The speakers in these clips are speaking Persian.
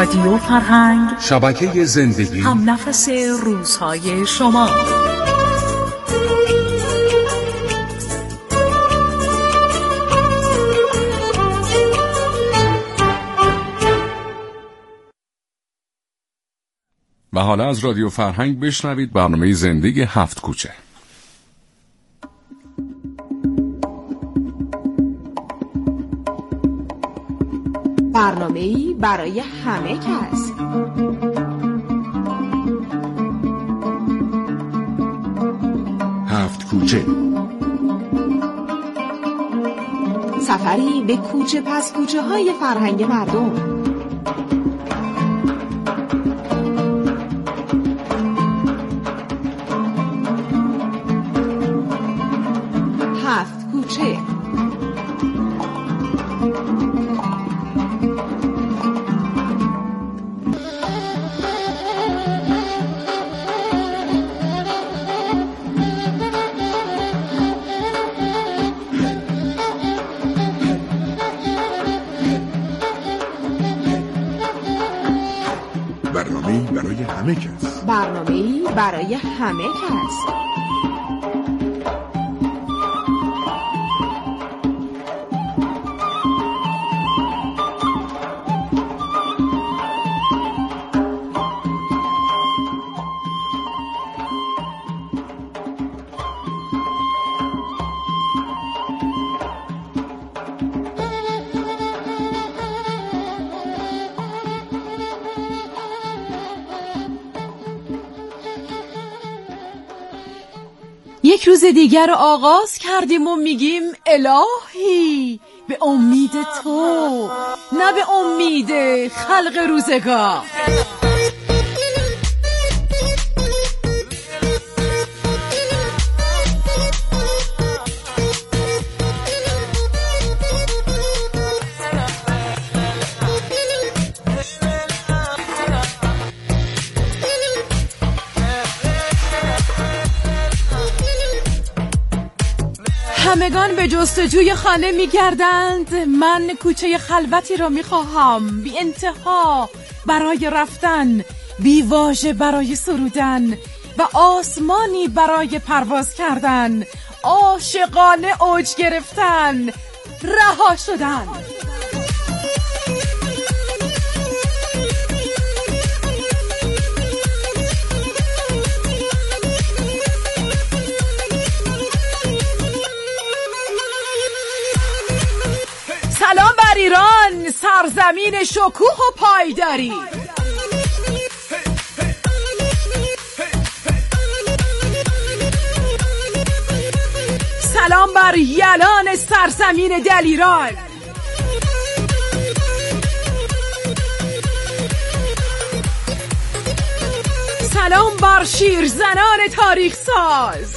رادیو فرهنگ، شبکه زندگی، هم نفس روزهای شما. و حالا از رادیو فرهنگ بشنوید برنامه زندگی هفت کوچه. برنامه‌ای برای همه کس. هفت کوچه، سفری به کوچه پس کوچه های فرهنگ مردم. هفت کوچه. برنامه‌ای برای همه کس. برنامه‌ای برای همه کس. یک روز دیگر رو آغاز کردیم و میگیم الهی به امید تو، نه به امید خلق روزگار. همگان به جستجوی خانه می‌گردند. من کوچه خلوتی را می‌خواهم، بی انتها برای رفتن، بی واژه برای سرودن و آسمانی برای پرواز کردن، عاشقانه اوج گرفتن، رها شدن. سلام بر ایران، سرزمین شکوه و پایداری. سلام بر یلان سرزمین دلیران. سلام بر شیرزنان تاریخ ساز.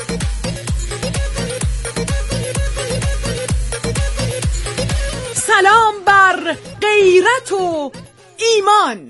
سلام بر غیرت و ایمان.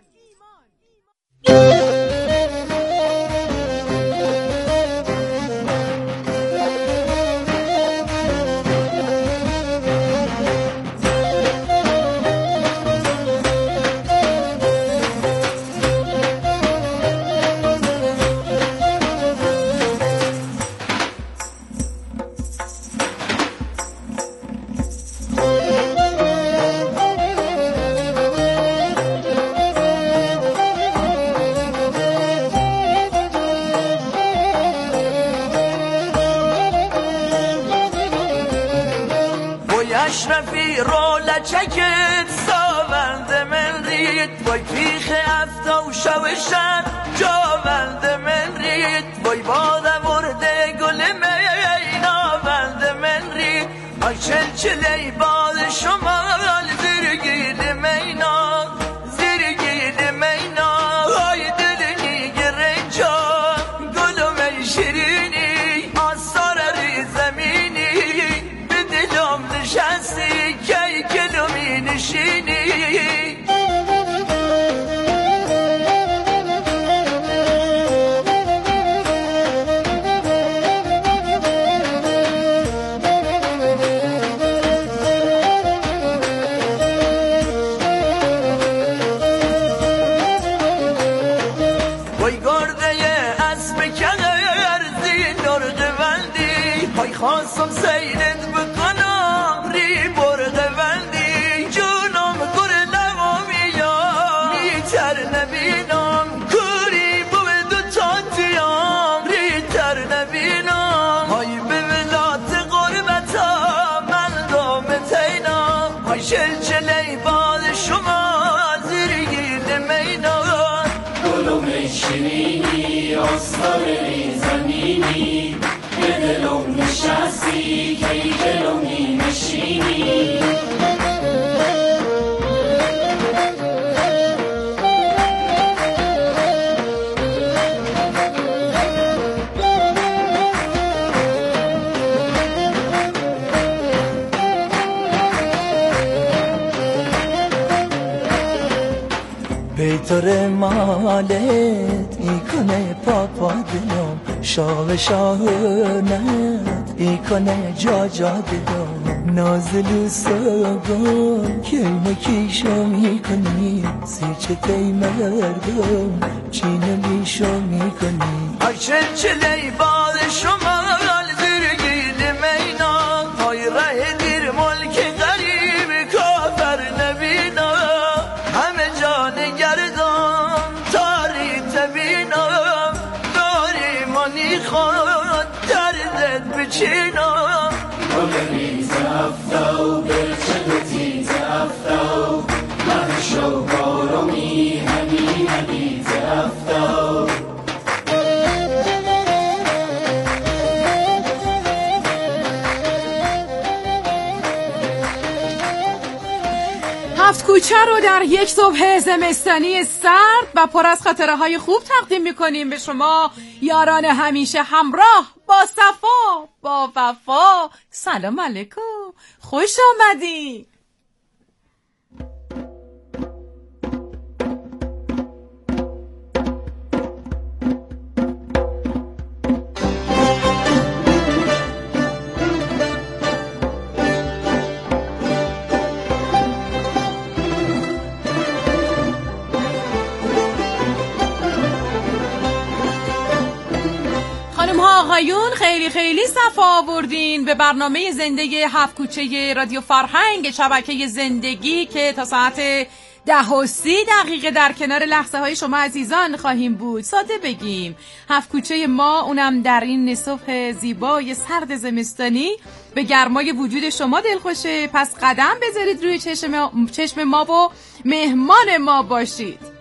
اشرفی رول چکت ساوند من رید، وای پیخ افتا و شوشن جاوند من رید، وای بادم ورده گل میناوند من رید، آی چلچلی باد شمال زیرگیل مینا، زیرگیل مینا، آی دلنی گرنجا گلو می شیرینی، آثار ری زمینی به دلم نشستی کی گلو می نشینی. میخواستم سیرت بکنم ری برده بندی جونم گره نمامیم میتر نبینم کوری بود دو تانتیام ریتر نبینم های به ولات قربتا من دام تینام های شلچلی بال شما زیرگیر مینام گلو میشنینی آستار زمینی به دلم نشستی که ای دلمی نشینی بیتر مالت ای کنه پاپا دلم شاه شاهنت ای کنه جا جا دلم نازلو ساگم که مکیشو میکنی سیچه تی مردم چینه میشو میکنی هرچه چلی بال شما زرگیل مینا های ره دیر ملک غریب کافر نبینا همه جان گردم تاری تبینم داری منی خود دردت بچینم بگریز افتاو برچدتی افتاو محشو بارمی همی همی افتاو هفت کوچه رو در یک صبح زمستانی سرد و پر از خاطره های خوب تقدیم میکنیم به شما یاران همیشه همراه با صفا با وفا. سلام علیکم، خوش آمدی. آقایون خیلی خیلی صفا آوردین به برنامه زنده هفت کوچه رادیو فرهنگ شبکه زندگی که تا ساعت 10:30 در کنار لحظه های شما عزیزان خواهیم بود. ساده بگیم هفت کوچه ما اونم در این صبح زیبای سرد زمستانی به گرمای وجود شما دلخوشه، پس قدم بذارید روی چشم ما و مهمان ما باشید.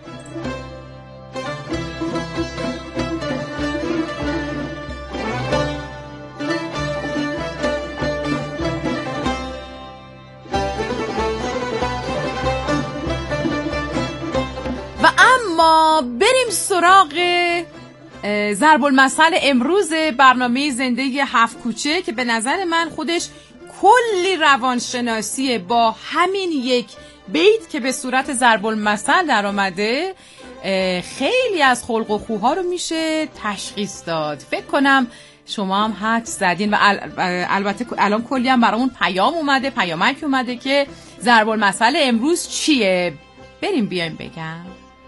ما بریم سراغ ضرب المثل امروز برنامه زنده هفت کوچه که به نظر من خودش کلی روانشناسیه. با همین یک بیت که به صورت ضرب المثل در آمده خیلی از خلق و خوها رو میشه تشخیص داد. فکر کنم شما هم حدس زدین و البته الان کلی هم برامون پیام اومده، پیامک اومده که ضرب المثل امروز چیه. بریم بیایم بگم.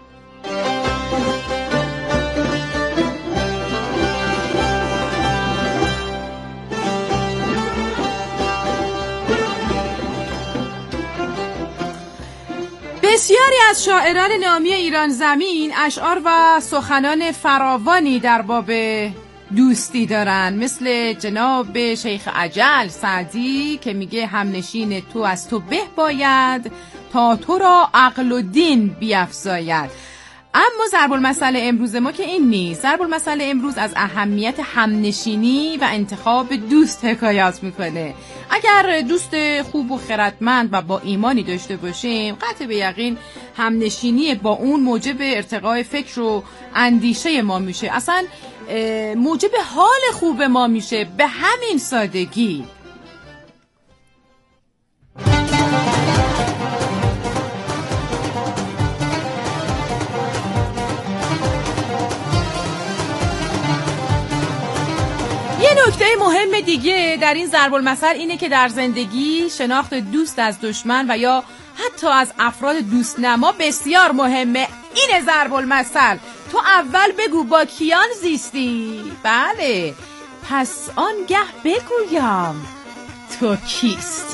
بسیاری از شاعران نامی ایران زمین اشعار و سخنان فراوانی در باب دوستی دارن، مثل جناب شیخ اجل سعدی که میگه همنشین تو از تو به باید تا تو را عقل و دین بیفزاید. اما ضرب المثل امروز ما که این نیست. ضرب المثل امروز از اهمیت همنشینی و انتخاب دوست حکایت میکنه. اگر دوست خوب و خردمند و با ایمانی داشته باشیم قطع به یقین همنشینی با اون موجب ارتقای فکر و اندیشه ما میشه، اصلا موجب حال خوب ما میشه. به همین سادگی. نکته مهم دیگه در این ضرب المثل اینه که در زندگی شناخت دوست از دشمن و یا حتی از افراد دوست نما بسیار مهمه. این ضرب المثل تو اول بگو با کیان زیستی. بله، پس آنگه بگویم تو کیستی.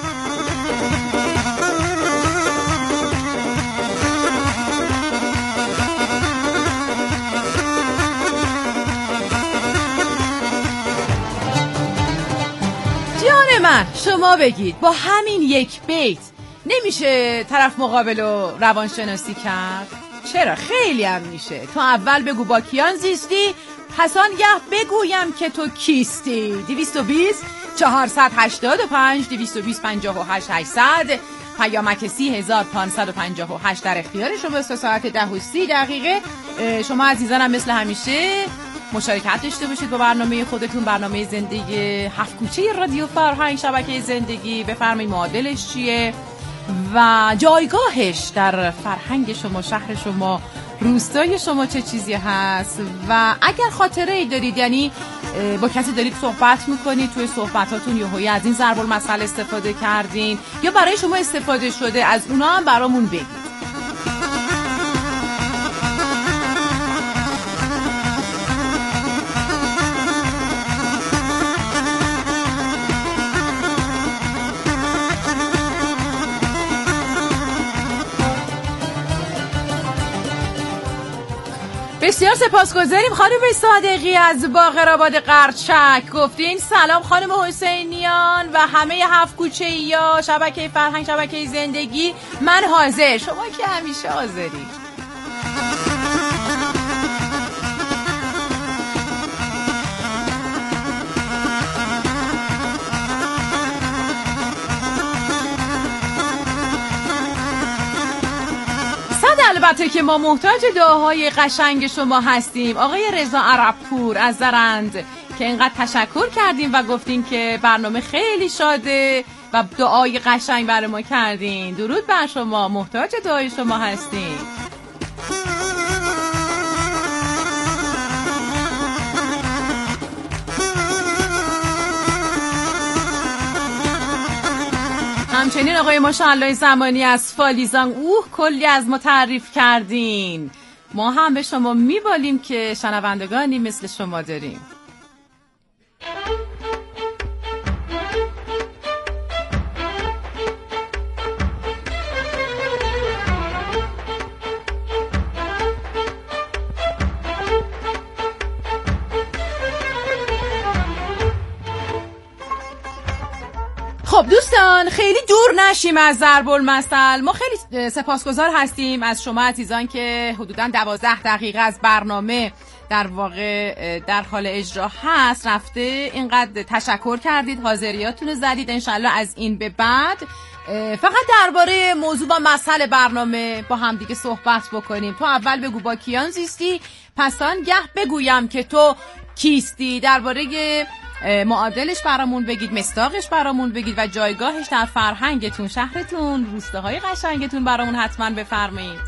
جان من، شما بگید با همین یک بیت نمیشه طرف مقابل رو روانشناسی کرد؟ چرا؟ خیلی هم میشه. تو اول بگو با کیان زیستی، پس آنگه بگویم که تو کیستی. 220 485 220 58 800 پیامک 30558 در اختیار شما. 3 ساعت 10:30. شما عزیزانم مثل همیشه مشارکت داشته باشید با برنامه خودتون، برنامه زندگی هفت کوچه رادیو فرهنگ شبکه زندگی. بفرمایید معادلش چیه و جایگاهش در فرهنگ شما، شهر شما، روستای شما چه چیزی هست. و اگر خاطره ای دارید، یعنی با کسی دارید صحبت میکنید، توی صحبتاتون یهویی از این ضرب المثل استفاده کردین یا برای شما استفاده شده، از اونا هم برامون بگید. بسیار سپاسگزاریم خانم صادقی از باقرآباد قرچک. گفتین سلام خانم حسینیان و همه هفت کوچه یا شبکه فرهنگ شبکه زندگی، من حاضر. شما که همیشه حاضری. البته که ما محتاج دعاهای قشنگ شما هستیم. آقای رضا عربپور از زرند که اینقدر تشکر کردیم و گفتین که برنامه خیلی شاده و دعای قشنگ برای ما کردین. درود بر شما، محتاج دعای شما هستیم. همچنین آقای ماشاءالله زمانی از فالیزان، کلی از ما تعریف کردین. ما هم به شما میبالیم که شنوندگانی مثل شما داریم. خب دوستان، خیلی دور نشیم از ضرب المثل. ما خیلی سپاسگزار هستیم از شما عزیزان که حدوداً 12 دقیقه از برنامه در واقع در حال اجرا هست رفته، اینقدر تشکر کردید، حاضریاتون رو زدید. انشالله از این به بعد فقط درباره موضوع و مسئله برنامه با هم دیگه صحبت بکنیم. تو اول بگو با کیان زیستی، پس آنگه بگویم که تو کیستی. درباره معادلش برامون بگید، مصداقش برامون بگید و جایگاهش در فرهنگتون، شهرتون، روستاهای قشنگتون برامون حتما بفرمایید.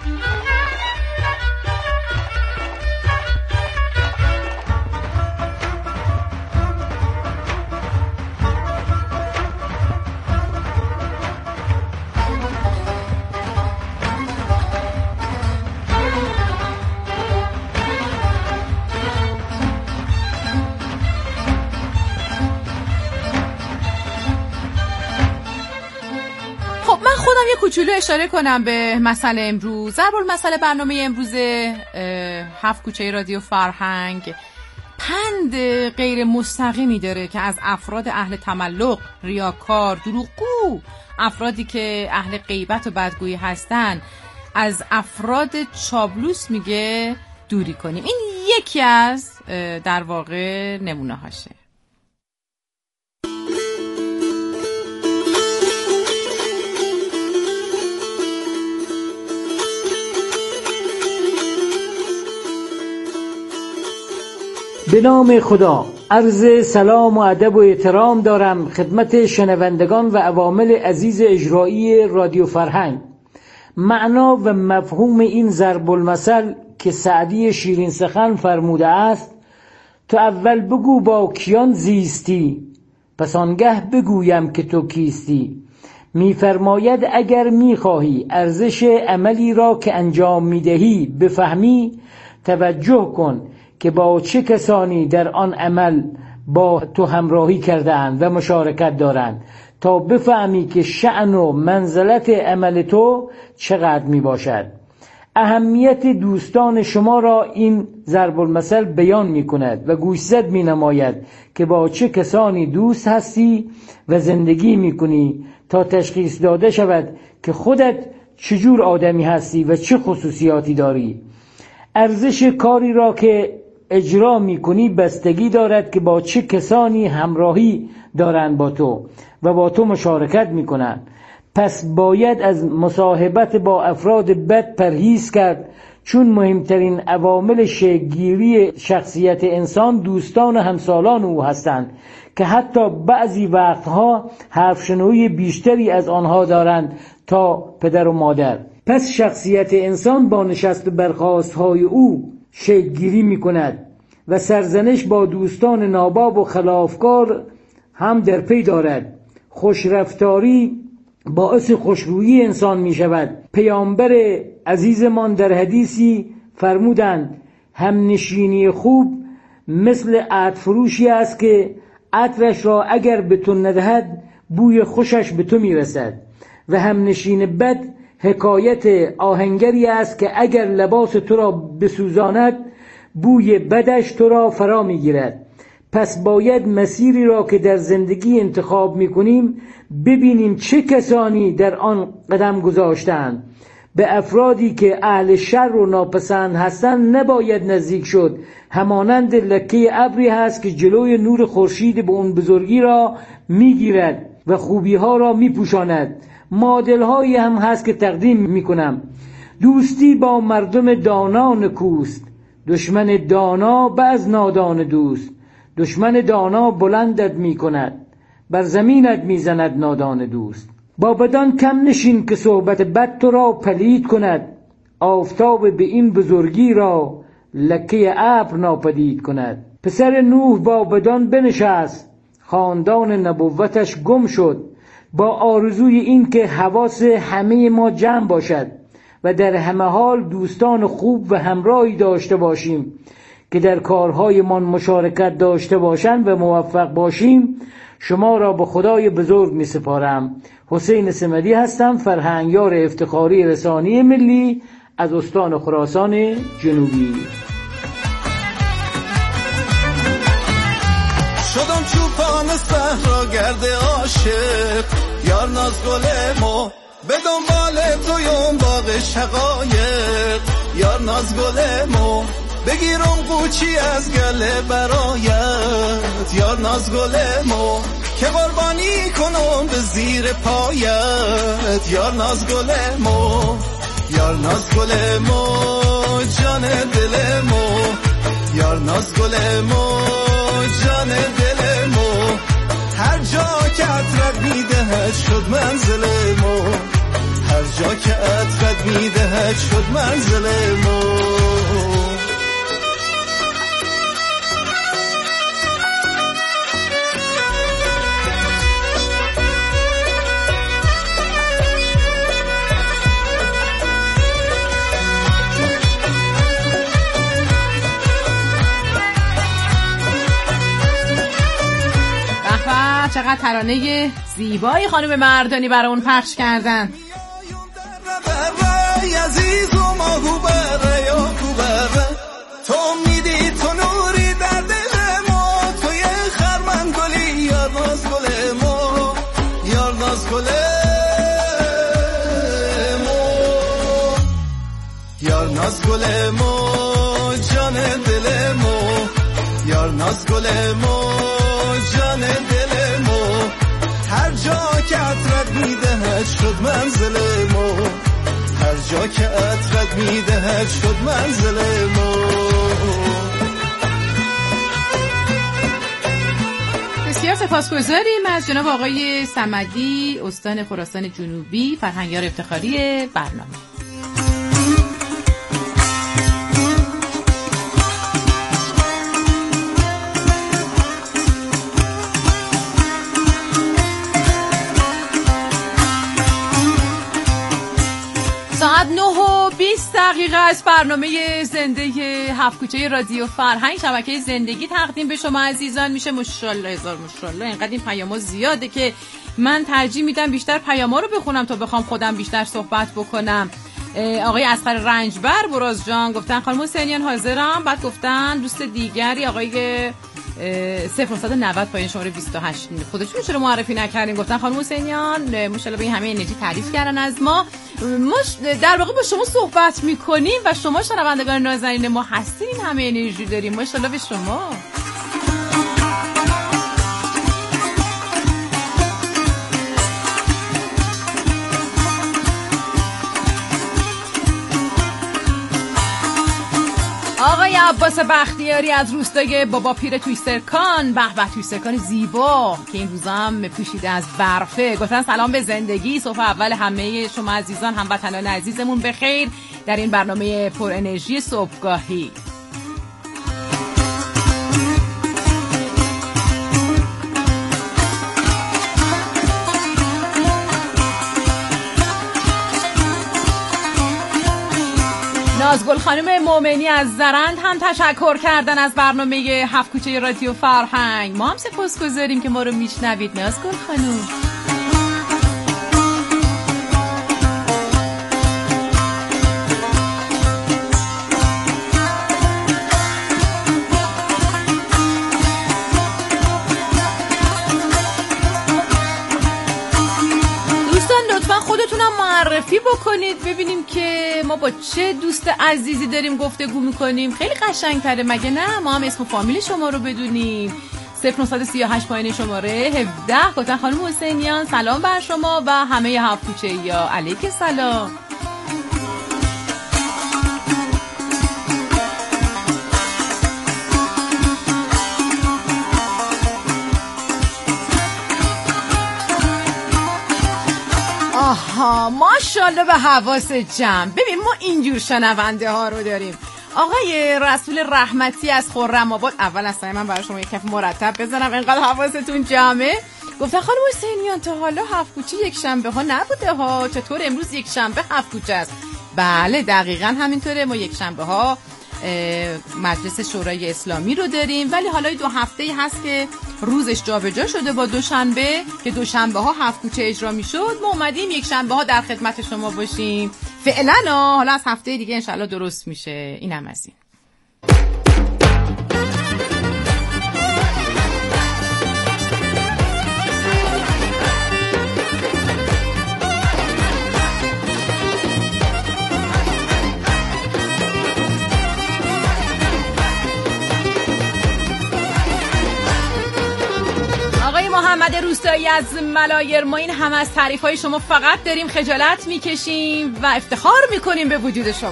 کوچولو اشاره کنم به مسئله امروز. ضرب المثل برنامه امروز هفت کوچه رادیو فرهنگ پند غیر مستقیمی داره که از افراد اهل تملق، ریاکار، دروغگو، افرادی که اهل غیبت و بدگویی هستن، از افراد چابلوس میگه دوری کنیم. این یکی از در واقع نمونه هاشه. به نام خدا عرض سلام و ادب و احترام دارم خدمت شنوندگان و عوامل عزیز اجرایی رادیو فرهنگ. معنا و مفهوم این ضرب المثل که سعدی شیرین سخن فرموده است: تو اول بگو با کیان زیستی، پس آنگه بگویم که تو کیستی. می‌فرماید اگر می‌خواهی ارزش عملی را که انجام می‌دهی بفهمی، توجه کن که با چه کسانی در آن عمل با تو همراهی کردند و مشارکت دارند تا بفهمی که شأن و منزلت عمل تو چقدر می باشد. اهمیت دوستان شما را این ضرب المثل بیان می کند و گوشزد می نماید که با چه کسانی دوست هستی و زندگی می کنی تا تشخیص داده شود که خودت چجور آدمی هستی و چه خصوصیاتی داری. ارزش کاری را که اجرا می کنی بستگی دارد که با چه کسانی همراهی دارند با تو و با تو مشارکت می کنند. پس باید از مصاحبت با افراد بد پرهیز کرد، چون مهمترین عوامل شکل‌گیری شخصیت انسان دوستان و همسالان او هستند که حتی بعضی وقتها حرفشنوی بیشتری از آنها دارند تا پدر و مادر. پس شخصیت انسان با نشست و برخاست‌های او شکل‌گیری می‌کند و سرزنش با دوستان ناباب و خلافکار هم در پی دارد. خوشرفتاری باعث خوشرویی انسان می شود. پیامبر عزیزمان در حدیثی فرمودند همنشینی خوب مثل عطر فروشی است که عطرش را اگر به تو ندهد بوی خوشش به تو می رسد و همنشین بد حکایت آهنگری است که اگر لباس تو را بسوزاند بوی بدش تو را فرا می گیرد. پس باید مسیری را که در زندگی انتخاب می‌کنیم ببینیم چه کسانی در آن قدم گذاشتند. به افرادی که اهل شر و ناپسند هستند نباید نزدیک شد. همانند لکه ابری هست که جلوی نور خورشید به اون بزرگی را می‌گیرد و خوبی‌ها را می‌پوشاند. معادل‌هایی هم هست که تقدیم می‌کنم. دوستی با مردم دانا نکوست، دشمن دانا بعض نادان دوست. دشمن دانا بلندت می کند، بر زمینت می زند نادان دوست. با بدان کم نشین که صحبت بد تو را پلید کند، آفتاب به این بزرگی را لکه ابر ناپدید کند. پسر نوح با بدان بنشست، خاندان نبوتش گم شد، با آرزوی این که حواس همه ما جمع باشد و در همه حال دوستان خوب و همراهی داشته باشیم که در کارهایمان مشارکت داشته باشند و موفق باشیم. شما را به خدای بزرگ می سپارم. حسین صمدی هستم، فرهنگیار افتخاری رسانه ملی از استان خراسان جنوبی. شدم چوپان صحرا گرد عاشق، یار ناز گلمو به دنبال تویم باغ شقایق، یار ناز گلمو بگیرم قوچی از گله برایت، یار ناز گلمو که قربانی کنم به زیر پایت، یار ناز گلمو، یار ناز گلمو جان دلمو، یار ناز گلمو جان دلمو، هر جا که عطرت میدهد شد منزلمو، هر جا که عطرت میدهد شد منزلمو. چقدر ترانه زیبایی خانم مردانی برای اون پخش کردن. تو میدی تو نوری در دل ما، توی خرمن گلی یار ناز گل ما، یار ناز گل ما، یار ناز گل ما جان دل ما، یار ناز گل ما جان دل ما، هر جا که عطرت میدهد شد منزل ما، هر جا که عطرت میدهد شد منزل ما. بسیار سپاسگزاریم از جناب آقای صمدی، استان خراسان جنوبی، فرهنگیار افتخاری برنامه. ساعت 9:20 از برنامه زنده 7 کوچه رادیو فرهنگ شبکه زندگی تقدیم به شما عزیزان میشه. ماشاءالله هزار ماشاءالله، اینقدر این پیاما زیاده که من ترجیح میدم بیشتر پیاما رو بخونم تا بخوام خودم بیشتر صحبت بکنم. آقای اصغر رنجبر براز جان گفتن خانم حسینیان حاضرم، بعد گفتن دوست دیگری آقای 0990 پایین شماره 28 خودشون چرا معرفی نکردین، گفتن خانم حسینیان ماشاءالله به این همه انرژی تعریف کردن از ما در واقع با شما صحبت میکنیم و شما شنوندگان نازنین ما هستین، این همه انرژی داریم، ماشاءالله به شما. آقای عباس بختیاری از روستای بابا پیر تویسترکان، به به تویسترکان زیبا که این روزا هم پوشیده از برفه، گفتن سلام به زندگی، صبح اول همه شما عزیزان هموطنان عزیزمون بخیر در این برنامه پر انرژی صبحگاهی. نازگل خانم مومنی از زرند هم تشکر کردن از برنامه 7 کوچه رادیو فرهنگ. ما هم سپاسگزاریم که ما رو میشنوید نازگل خانم. معرفی بکنید ببینیم که ما با چه دوست عزیزی داریم گفتگو میکنیم. خیلی قشنگ‌تره مگه نه؟ ما هم اسم و فامیل شما رو بدونیم. 0938 پایین شماره 17 گفتن خانم حسینیان سلام بر شما و همه 7 کوچه یا علیک سلام. آها ماشاءالله به حواس جمع. ببین ما اینجور شنونده ها رو داریم. آقای رسول رحمتی از خرم‌آباد، اول اصلا من برای شما یک کف مرتب بزنم اینقدر حواستون جمعه، گفتن خانم حسینیان تا حالا 7 کوچه یک شنبه ها نبوده ها، چطور امروز یک شنبه 7 کوچه است؟ بله دقیقاً همینطوره، ما یک شنبه ها مجلس شورای اسلامی رو داریم، ولی حالا 2 هفته هست که روزش جابجا شده با دوشنبه که دوشنبه ها 7 کوچه اجرا میشد. ما اومدیم یک شنبه ها در خدمت شما باشیم فعلا. حالا از هفته دیگه انشالله درست میشه. اینم از این. محمد روستایی از ملایر، ما این هم از تعریف‌های شما فقط داریم خجالت میکشیم و افتخار میکنیم به وجود شما.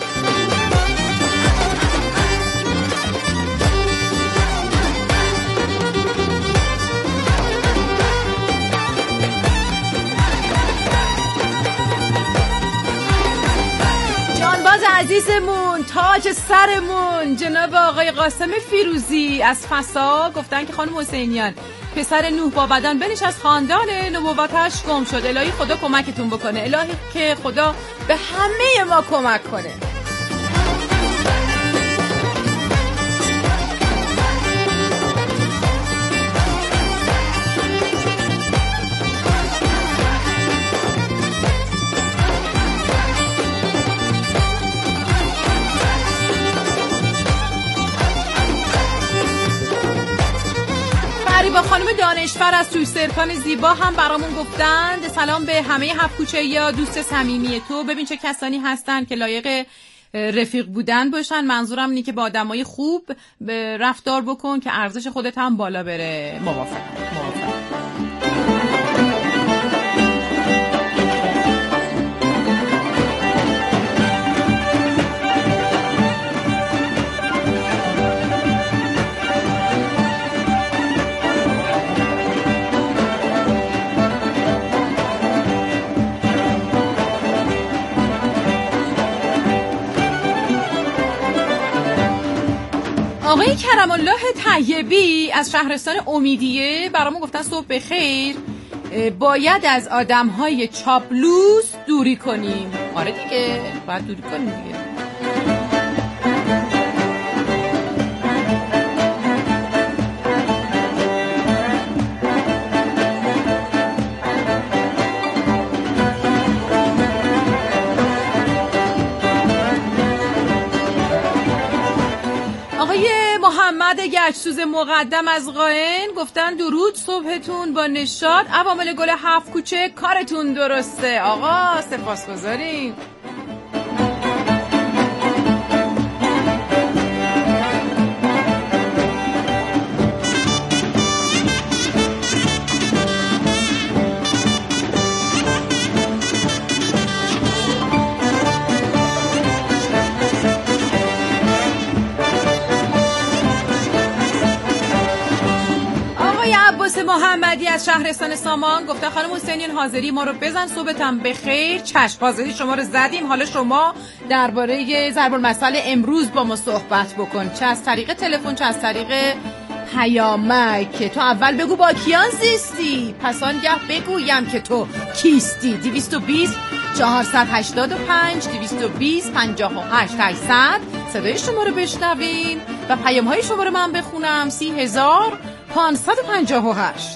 جانباز عزیزمون، تاج سرمون، جناب آقای قاسم فیروزی از فسا گفتن که خانم حسینیان پسر نوح با بدن بنش از خاندان نبوتش گم شد. الهی خدا کمکتون بکنه، الهی که خدا به همه ما کمک کنه. با خانم دانشور از تویسترکان زیبا هم برامون گفتند سلام به همه 7 کوچه یا دوست صمیمی تو. ببین چه کسانی هستن که لایق رفیق بودن باشن. منظورم اینه که با آدمای خوب رفتار بکن که ارزش خودت هم بالا بره. موافقم. آقای کرم الله طیبی از شهرستان امیدیه برامون گفتن صبح بخیر، باید از آدم‌های چاپلوس دوری کنیم. آره دیگه، باید دوری کنیم دیگه. محمد گچسوز مقدم از قائن گفتن درود صبحتون با نشاط. عوامل گل 7 کوچه کارتون درسته. آقا سپاسگزاریم. محمدی از شهرستان سامان گفته خانم حسینیان حاضری ما رو بزن صبحتم بخیر. چشم، حاضری شما رو زدیم. حالا شما درباره ضرب المثل امروز با ما صحبت بکن، چه از طریق تلفن چه از طریق پیامک. تو اول بگو با کیان زیستی، پس آنگه بگویم که تو کیستی. 220 485 220 58 800 صدای شما رو بشنوین و پیام های شما رو من بخونم. 30558.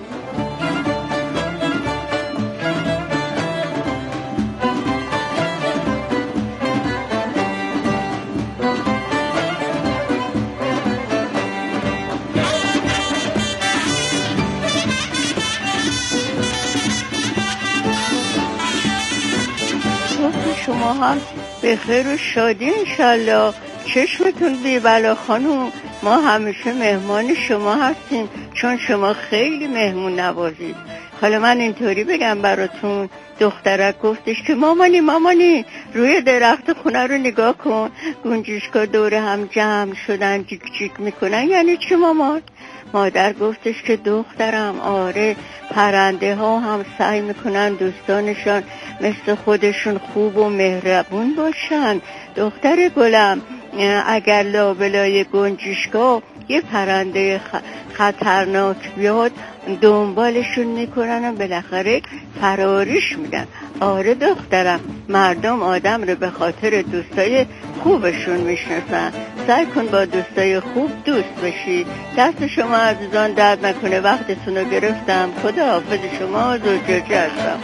شما هم به خیر و شادی انشالله. چشمتون بی بلا خانم. ما همیشه مهمان شما هستیم چون شما خیلی مهمون نوازید. حالا من اینطوری بگم براتون، دخترک گفتش که مامانی روی درخت خونه رو نگاه کن، گنجشکا دور هم جمع شدن جیک جیک میکنن. یعنی چی مامان؟ مادر گفتش که دخترم آره، پرنده ها هم سعی میکنن دوستانشان مثل خودشون خوب و مهربون باشن. دختر گلم، اگر لابلای گنجشکا یه پرنده خطرناک بیاد دنبالشون میکنن و بالاخره فراریش میدن. آره دخترم، مردم آدم رو به خاطر دوستای خوبشون میشناسن. سعی کن با دوستای خوب دوست بشی. دست شما عزیزان درد نکنه، وقتتون رو گرفتم. خدا حافظ شما، زوجاجی هستم.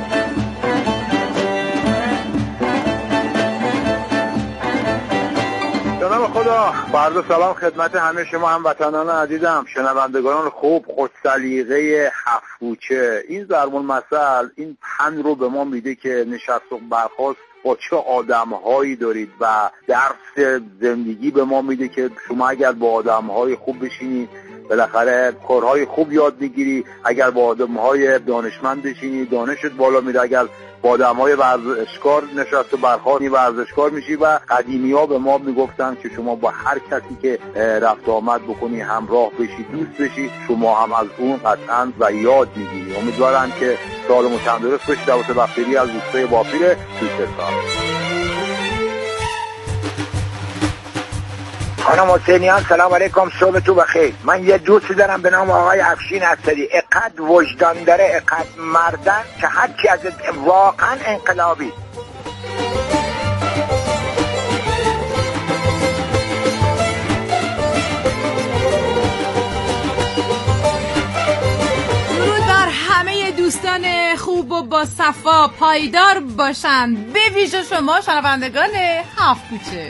خدا فردا سلام خدمت همه شما هموطنان عزیزم، شنوندگان خوب، خوش سلیقه هفت کوچه. این ضرب المثل این پند رو به ما میده که نشست و برخاست با چه آدم‌هایی دارید و درس زندگی به ما میده که شما اگر با آدم‌های خوب بشینید بالاخره کارهای خوب یاد میگیری. اگر با آدم‌های دانشمند بشینی دانشت بالا میره. اگر با آدم‌های ورزشکار نشست و برخاست ورزشکار میشی. و قدیمی‌ها به ما میگفتن که شما با هر کسی که رفت آمد بکنی همراه بشی، دوست بشی، شما هم از اون قطعاً و یاد میگیری. امیدوارم که سالم و تندرست باشید. دعوت بختیاری از دوستای بافیر دوستان. خانم حسینیان سلام علیکم، صبح تو بخیر. من یه دوستی دارم به نام آقای افشین اسدی، اقد وجدان داره، اقد مردن که هرچی از واقعا انقلابی. درود بر همه دوستان خوب و با صفا پایدار باشن، به ویژه شما شنوندگان هفت کوچه.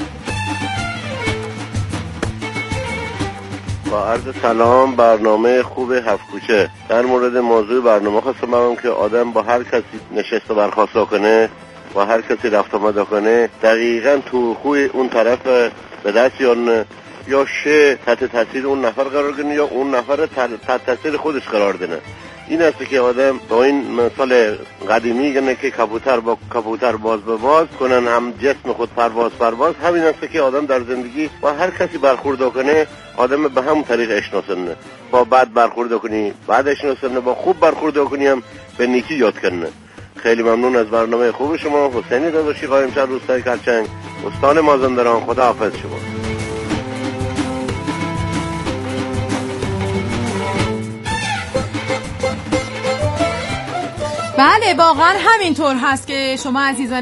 با عرض سلام، برنامه خوب هفت کوچه. در مورد موضوع برنامه خواستم بگم که آدم با هر کسی نشست و برخاست کنه، با هر کسی رفت آمد کنه، دقیقاً تو خوی اون طرف به دست یا تحت تاثیر اون نفر قرار گیره یا اون نفر تحت تاثیر خودش قرار دینه. این است که آدم با این مثال قدیمی یعنی که کبوتر با کبوتر باز به باز کنن، هم جسم خود پرواز. همین است که آدم در زندگی با هر کسی برخورد کنه آدم به همون طریق اشناسنه. با بد برخورد کنی بعد اشناسنه، با خوب برخورد کنی هم به نیکی یاد کنه. خیلی ممنون از برنامه خوب شما. حسینی داداشی، قائم شهر روستای کلچنگ، استان مازندران. خدا حافظ شما. بله واقعا همینطور هست که شما عزیزان